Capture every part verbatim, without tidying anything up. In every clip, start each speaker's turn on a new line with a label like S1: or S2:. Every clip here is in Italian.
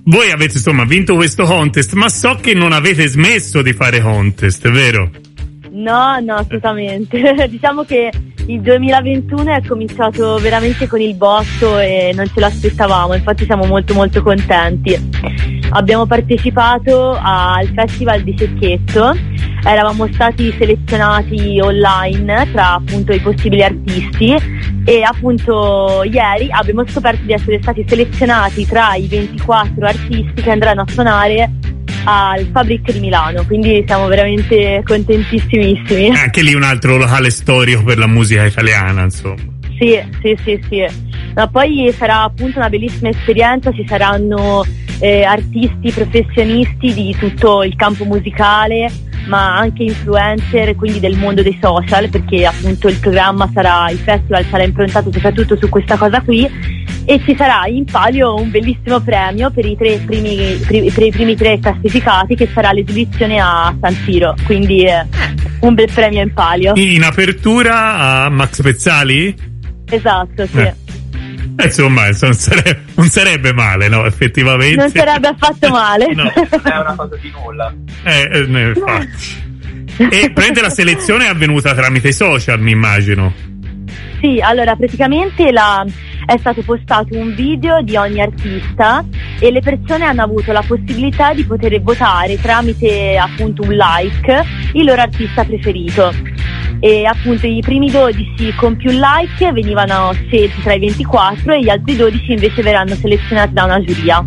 S1: voi avete insomma vinto questo contest, ma so che non avete smesso di fare contest, vero?
S2: No, no, assolutamente. Diciamo che il duemilaventuno è cominciato veramente con il botto e non ce l'aspettavamo, infatti siamo molto molto contenti. Abbiamo partecipato al Festival di Cecchetto, eravamo stati selezionati online tra appunto i possibili artisti e appunto ieri abbiamo scoperto di essere stati selezionati tra i ventiquattro artisti che andranno a suonare al Fabric di Milano, quindi siamo veramente contentissimissimi.
S1: Anche lì un altro locale storico per la musica italiana, insomma.
S2: Sì, sì, sì, sì. Ma poi sarà appunto una bellissima esperienza, ci saranno eh, artisti professionisti di tutto il campo musicale, ma anche influencer, quindi del mondo dei social, perché appunto il programma sarà, il festival sarà improntato soprattutto su questa cosa qui, e ci sarà in palio un bellissimo premio per i tre primi, pri, per i primi tre classificati, che sarà l'esibizione a San Siro, quindi eh, un bel premio in palio.
S1: In apertura a Max Pezzali?
S2: Esatto, sì.
S1: Eh. Eh, insomma, non sarebbe, non sarebbe male, no? Effettivamente.
S2: Non sarebbe affatto male.
S3: No, non è una cosa di nulla.
S1: Eh, eh infatti. E prende la selezione è avvenuta tramite i social, mi immagino.
S2: Sì, allora praticamente la, è stato postato un video di ogni artista e le persone hanno avuto la possibilità di poter votare tramite appunto un like il loro artista preferito. E appunto i primi dodici con più like venivano scelti tra i ventiquattro e gli altri dodici invece verranno selezionati da una giuria.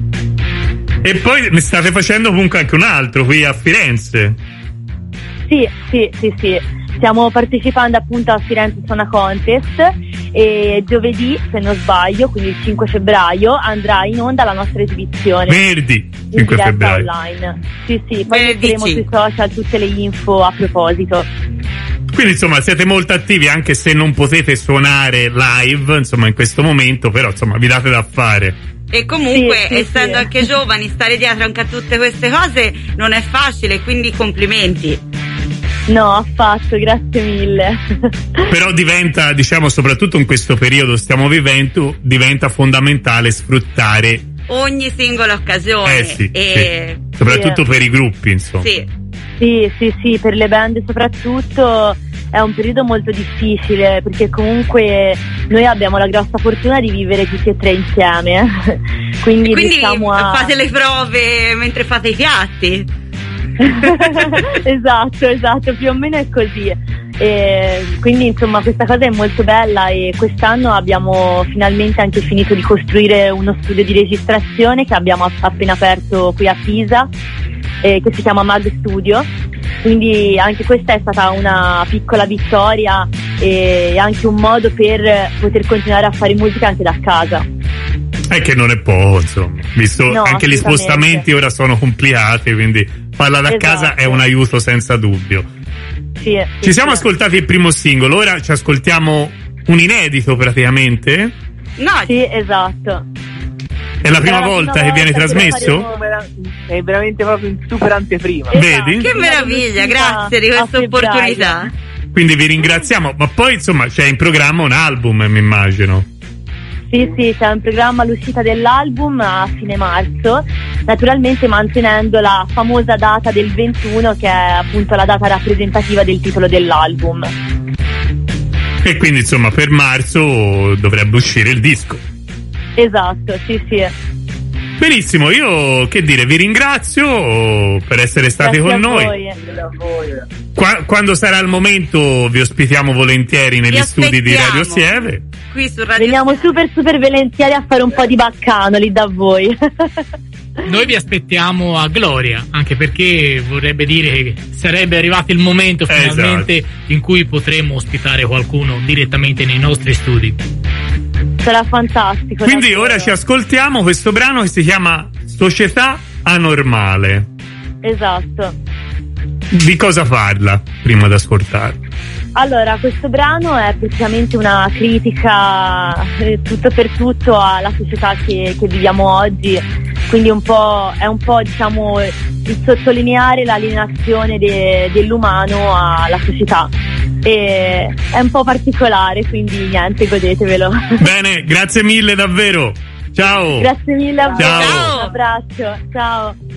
S1: E poi ne state facendo comunque anche un altro qui a Firenze?
S2: Sì, sì, sì, sì. Stiamo partecipando appunto a Firenze Suona Contest e giovedì, se non sbaglio, quindi il cinque febbraio, andrà in onda la nostra esibizione.
S1: Venerdì, cinque febbraio.
S2: Online. Sì, sì, poi metteremo sui social tutte le info a proposito.
S1: Quindi insomma siete molto attivi, anche se non potete suonare live insomma in questo momento, però insomma vi date da fare.
S4: E comunque
S2: sì, sì,
S4: essendo
S2: sì.
S4: anche giovani, stare dietro anche a tutte queste cose non è facile, quindi complimenti.
S2: No, affatto, grazie mille.
S1: Però diventa, diciamo, soprattutto in questo periodo stiamo vivendo, diventa fondamentale sfruttare
S4: ogni singola occasione.
S1: Eh sì,
S4: e...
S1: sì. Soprattutto
S2: sì.
S1: per i gruppi, insomma.
S4: Sì.
S2: Sì, sì, sì, per le band soprattutto è un periodo molto difficile, perché comunque noi abbiamo la grossa fortuna di vivere tutti e tre insieme. Quindi,
S4: Quindi
S2: diciamo a...
S4: fate le prove mentre fate i piatti.
S2: Esatto, esatto, più o meno è così. E quindi insomma questa cosa è molto bella e quest'anno abbiamo finalmente anche finito di costruire uno studio di registrazione che abbiamo appena aperto qui a Pisa, eh, che si chiama Mag Studio, quindi anche questa è stata una piccola vittoria e anche un modo per poter continuare a fare musica anche da casa.
S1: È che non è poco, insomma, visto
S2: No,
S1: anche gli spostamenti ora sono complicati, quindi farla da
S2: esatto.
S1: casa è un aiuto senza dubbio.
S2: Sì,
S1: Ci
S2: sì,
S1: siamo
S2: sì.
S1: ascoltati il primo singolo, ora ci ascoltiamo un inedito praticamente?
S4: No,
S2: Sì, esatto.
S1: È la prima
S2: È la
S1: volta
S2: prima
S1: che viene
S2: volta che lo
S1: trasmesso?
S2: faremo.
S3: È veramente proprio in super anteprima.
S2: Esatto.
S1: Vedi?
S4: che meraviglia, grazie di
S2: A
S4: questa
S2: febbraio.
S4: opportunità.
S1: Quindi vi ringraziamo, ma poi insomma c'è in programma un album, mi immagino.
S2: Sì, sì, c'è in programma l'uscita dell'album a fine marzo, naturalmente mantenendo la famosa data del ventuno, che è appunto la data rappresentativa del titolo dell'album.
S1: E quindi insomma per marzo dovrebbe uscire il disco.
S2: Esatto, sì, sì.
S1: Benissimo, io che dire, vi ringrazio per essere stati
S2: Grazie
S1: con
S2: a
S1: noi.
S2: voi.
S1: Qua, quando sarà il momento vi ospitiamo volentieri negli
S4: Vi
S1: studi di
S4: aspettiamo.
S1: Radio Sieve.
S4: Qui su Radio
S2: Veniamo super super volentieri a fare un po' di baccanoli da voi.
S5: Noi vi aspettiamo a Gloria, anche perché vorrebbe dire che sarebbe arrivato il momento finalmente
S1: Esatto.
S5: in cui potremo ospitare qualcuno direttamente nei nostri studi.
S2: Sarà fantastico.
S1: Quindi
S2: davvero.
S1: ora ci ascoltiamo questo brano che si chiama Società Anormale.
S2: Esatto.
S1: Di cosa parla prima di ascoltarlo?
S2: Allora, questo brano è praticamente una critica eh, tutto per tutto alla società che, che viviamo oggi, quindi un po', è un po' diciamo il sottolineare l'alienazione de, dell'umano alla società. E è un po' particolare, quindi niente, godetevelo.
S1: Bene, grazie mille davvero. Ciao.
S2: Grazie mille a voi.
S1: Ciao.
S2: Un abbraccio. Ciao.